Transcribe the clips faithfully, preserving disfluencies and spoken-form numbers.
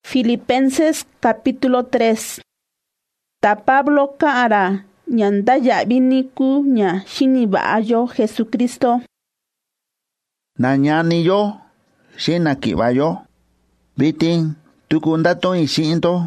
Filipenses capítulo tres. Ta Pablo kaara nyanda yabiniku nya shini baayo Jesucristo. Nanyani yo, shina kibayo. Bitin tukundato ishinto.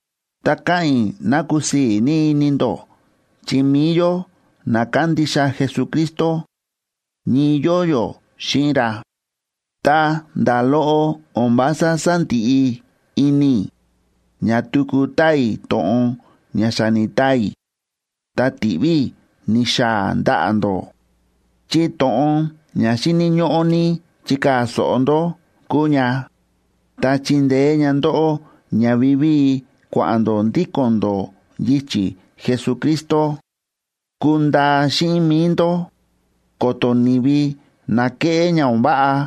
Takai nakusi ni nindo. Chimiyo nakandisha Jesucristo. Ni yoyo shira. Ta daloo ombasa santii ini. Nyatukutai toon nyasanitai. Ta tibi nisha ndaando. Chi toon nyashini nyooni chika soondo kunya. Ta chinde nyandoo nyavivi cuando ndikondo yichi Jesucristo. Kunda shimindo kotonibi nake nyaombaa.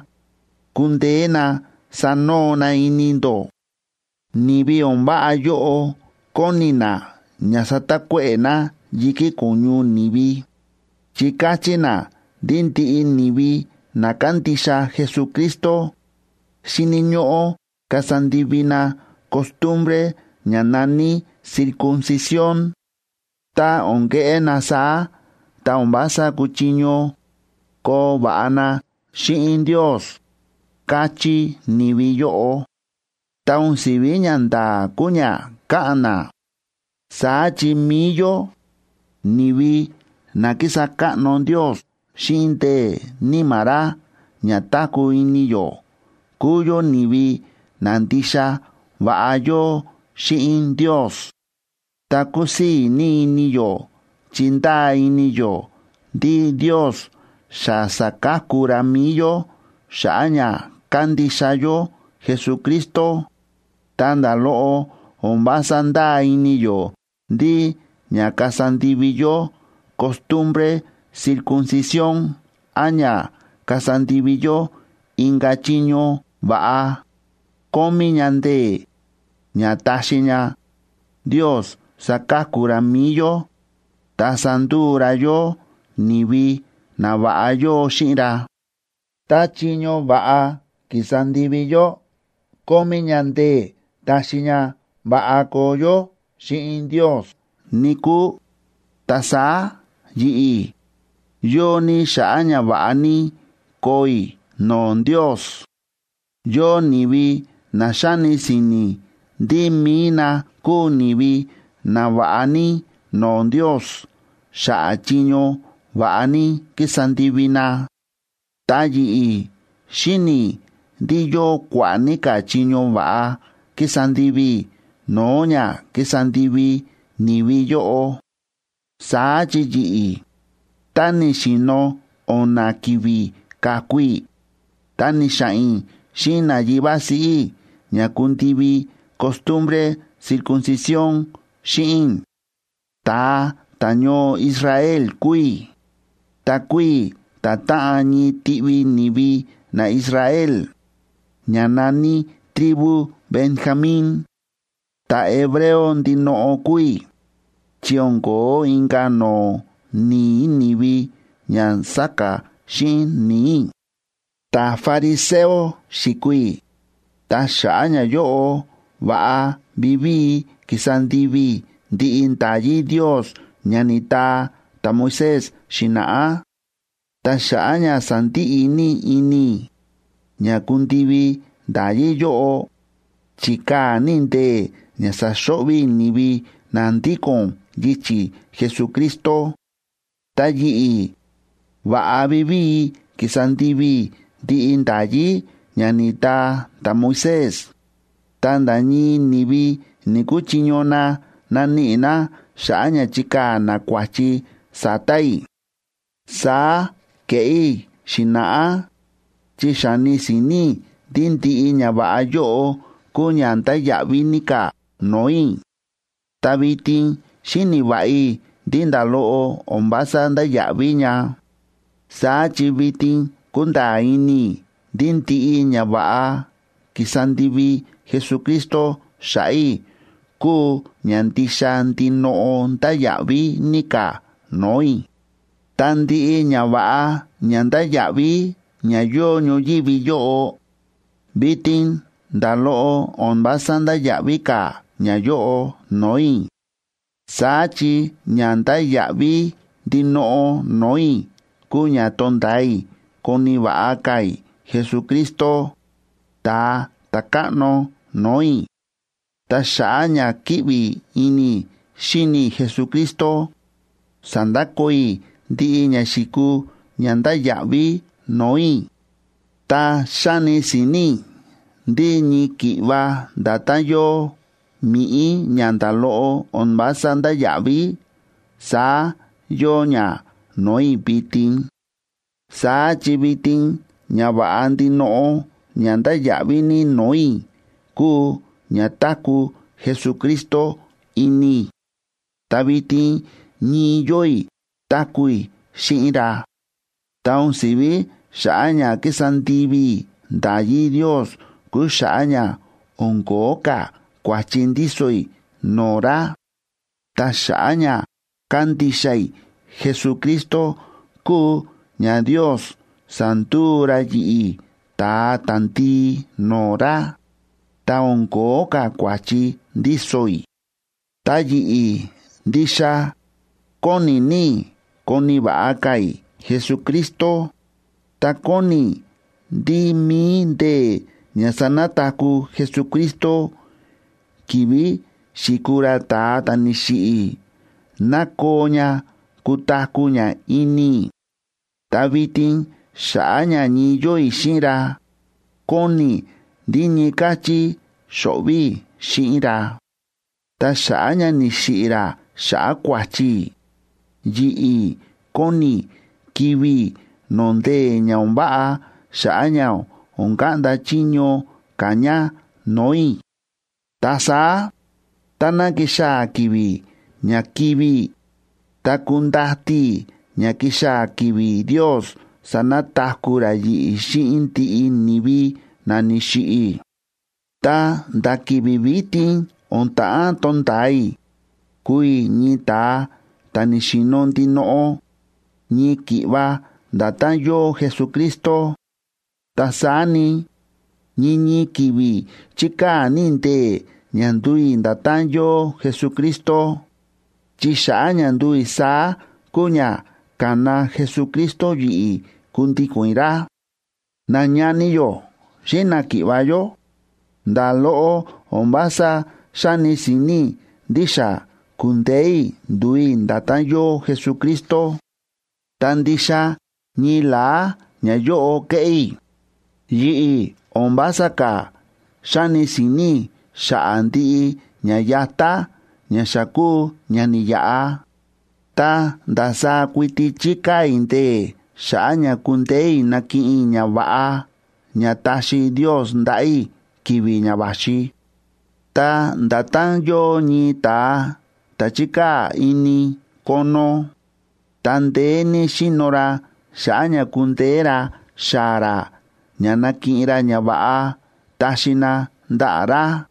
Kundena sanona inindo. Nibi ombaa yoo konina nyasatakwena yiki kunyu nibi. Chikachina dinti nibi nakantisha Jesucristo. Siniñoo kasandivina costumbre nyanani circuncisión. Ta ongeena saa ta ombasa kuchiño ko baana shiin Dios. Kachi nibi yoo. Ta unsibi nyanda kunya kaana. Saa chimiyo nibi nakisaka non Dios shinte nimara nyataku iniyo. Kuyo nibi nandisha vaayo shiin Dios. Takusi ni iniyo chinda iniyo di Dios shasakakura miyo shaanya kandishayo Jesucristo. Tandaloo ombasanda iniyo di nyakasandiviyo costumbre circuncisión aña kasandiviyo ingachiño vaa komi nyande nyatashiña Dios sakakura miyo tasandura yo nibi na vaa yo shira. Tachiño vaa kisandiviyo komi nyande tashiña vaa koyo shiin Dios niku tasa yii. Yo ni shaaña vaani koi non Dios. Yo nibi na shani sini di mina ku nibi na vaani non Dios. Shaachiño vaani kisandivina. Tayi shini di yo kwanika chiño vaa kisandivi noña kisandivi nibi yoo. Saachi yi tani shino onakivi kakui. Tani shain shina yibasi nyakuntivi costumbre circuncisión shin. Ta taño Israel kui. Ta kui ta taani tibi nibi na Israel. Nyanani tribu Benjamín. Ta hebreo ndinoo kui. Chiongo inga no ni nibi nyan saka shin ni. Ta fariseo shikui. Ta shaaña yoo vaa bibi kisandivi di intayi Dios nyanita ta Moisés shinaa. Ta shaaña santi ini ini. Nyakundivi dayi yoo. Chika ninde nyasashobi nibi nandikon yichi Jesucristo. Tayi vaa bibi kisandivi di indayi nyanita ta Moisés. Tandañi nibi nikuchiñona nanina shaaña chika na kwachi satai. Sa kei shinaa. Chishani sini dinti iña vaa yoo kunyanta yavinika noi. Tabitin shini vai dindaloo ombasa nda yaviña. Sa chivitin kunda ini dinti iña vaa kisandivi Jesucristo shai ku nyantisha ndinoo nda yavinika noi. Tandi iña vaa nyanda yavi nyayo nyoyivi yoo. Bitin ndalo on basanda yabika nyayo noi. Sachi nyanda yabi dino noi kunya tondai koni baakai Jesucristo ta takano noi. Ta shaanya kibi ini shini Jesucristo sandakoi di nyashiku nyanda yabi noi. Ta shani sini di ni kiba datayo mii nyandalo on basanda yabi sa yonya noi biting. Sa chibiting nyabaandi no nyanda yabi ni noi ku nyataku Jesucristo ini. Tabiti ni yoi takui shira. Taun sibi shaanya kisantibi dayi Dios ku shaanya ongoka kwachindisoi nora. Ta shaanya kandishai Jesucristo ku nya Dios santura yi ta tanti nora. Ta ongoka kwachi disoi. Ta yi disha koni ni koni baakai Jesucristo. Ta koni di mi de nyasanataku Jesucristo kibi shikura ta tanishii nakonya kutakunya ini. Tabitin shaanya ni yo ishira koni di nyikachi shobi shira. Ta shaanya ni shira sha kwachi yi koni kibi nonde nyaumba shaanya onganda chinyo kanya noi. Tasa tanakisha kibi nyakibi takundati nyakisha kibi Dios sanatakura yi shinti nibi nanishii. Ta dakibibiti onta tontai kui nyita tanishinonti no ni kiba datayo Jesucristo. Tasani ni kibi chika ninte nyandui datayo Jesucristo. Chisha nyandui sa kunya kana Jesucristo yi kunti kuira. Nanyani yo shina kibayo ndalo ombasa shani sini disha kundei dui datayo Jesucristo. Tandisha ni la nyayo kei yi ombasa ka shani sini shaandi nyayata nyashaku nyaniyaa. Ta dasa kwiti chika inte shaanya kundei naki nyabaa nyatashi Dios ndai kibi nyabashi. Ta datanyo ni ta tachika ini kono. Tandeni shinora shaanya kundera shara nyanakira nyabaa tashina ndara.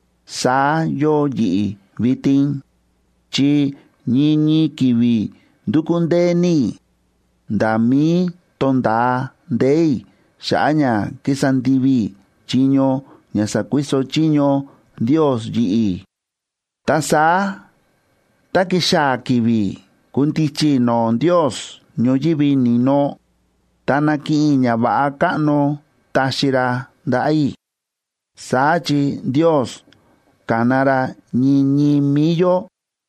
Sa yo yi vitin chi nyinyi kibi dukundeni dami tonda dei shaanya kisandibi chinyo nyasakwiso chinyo Dios yi. Tasa takisha kibi kuntichi no Dios nyoyibi nino. Tanaki nyabaa kano tashira dai. Sachi Dios kanara nyinyi miyo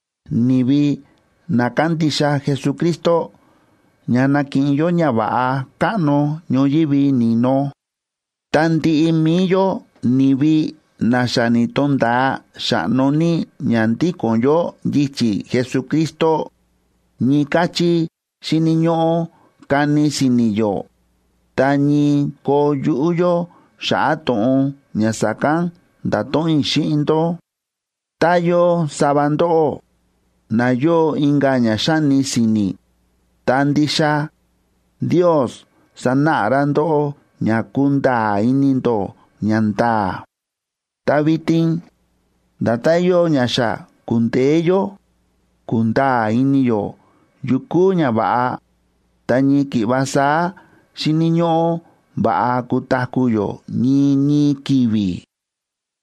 nibi nakandisha Jesucristo nyanakin yo nyabaa kano nyoyibi nino. Tanti miyo nibi nashanitonda shanoni nyanti konyo yichi Jesucristo nyikachi sininyo kani siniyo. Tani ko yuyo shaton nyasakan daton shindo. Tayo sabando nayo ingaña shani sini. Tandisha Dios sanarando nyakunda inindo nyanta. Tabitin datayo nyasha kunteyo kunda iniyo yuku nyabaa. Tani kibasa sininyo baa kutakuyo ni ni kibi.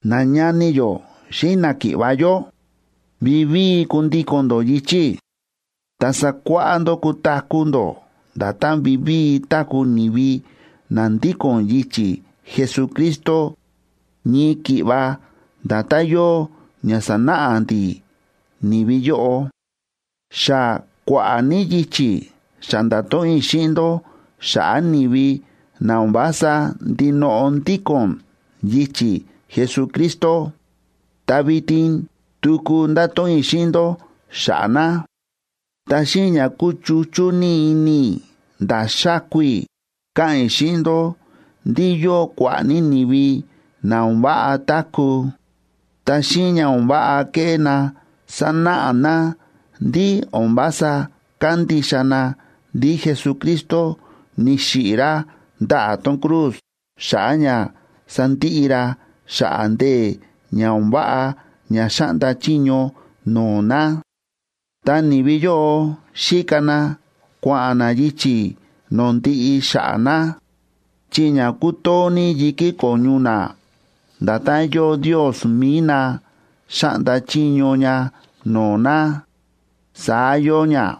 nañani yo xina kivayo vivi kundikondo yichi tasakuando kutakundo datan vivi taku nivi nandikon yichi Jesucristo ni kiva datayo nyasana anti nivi yo sha kwani yichi shandato inshindo sha nivi naumbasa dino ondikon yichi Jesucristo tabitin tuku ndato inshindo shana tashinya kuchuchuni ini ndashakwi ka inshindo ndiyo kwani nivi naumba taku tashinya umba kena sana ana di ombasa kandishana di Jesucristo nishira da aton cruz shanya santira shaande nyaumba nya shanda chiño nona tani biyo shikana kwana yichi nondi shana chiña kutoni yiki konyuna datayo Dios mina shanda chiño nya nona sayo nya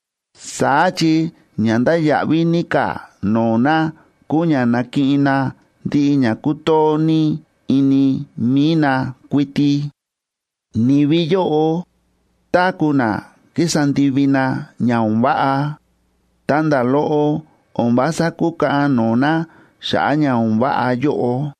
sachi nyanda yavinika nona kunya nakina di nya kutoni ini mina kwiti nibiyo takuna kisandivina nyaumba tanda loo ombasa kuka nona sha nyaumba yo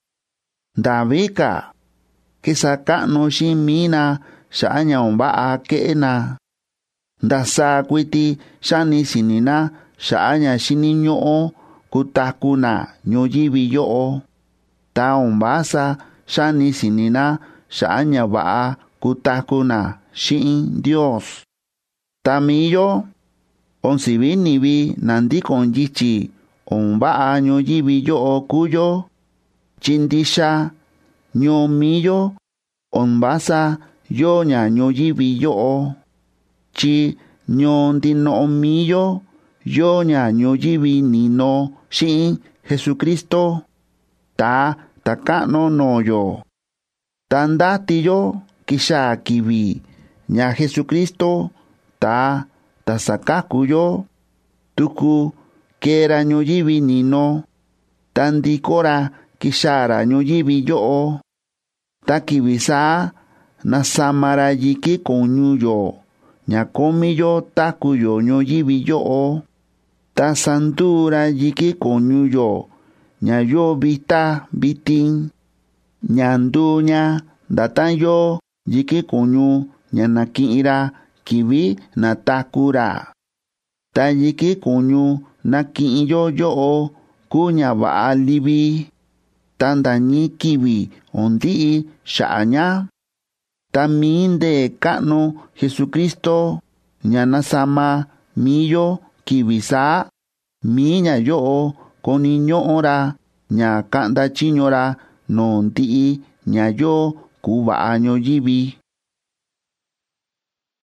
davika kisaka no shimina sha nyaumba kena ndasa kwiti shani sinina sha nya shininyo kutakuna nyoyibi yo ta ombasa shani sinina sha nya ba kutakuna shin Dios tamiyo onsibinibi nandikon yichi omba nyoyibi yo kuyo chindisha nyomiyo ombasa yo nya nyoyibi yo chi nyondino miyo yo nya nyoyibi nino shin Jesucristo ta takano noyo tandati yo kisha kibi nya Jesucristo ta tasakakuyo tuku kera nyoyibi nino tandikora kishara nyoyibi yo takibisa nasamara yiki konyuyo nyakomiyo takuyo nyoyibi yo tasantura yiki konyuyo nyayo vita vitin nyandunya datayo yiki konyu nyanakira kibi natakura ta yiki konyu nakiyo yo kunya ba libi tanda ni kibi ondi shanya taminde kano Jesucristo nyanasama miyo kibisa minya yo koniño ora nya kanda chiñora non ti nya yo kuba año yibi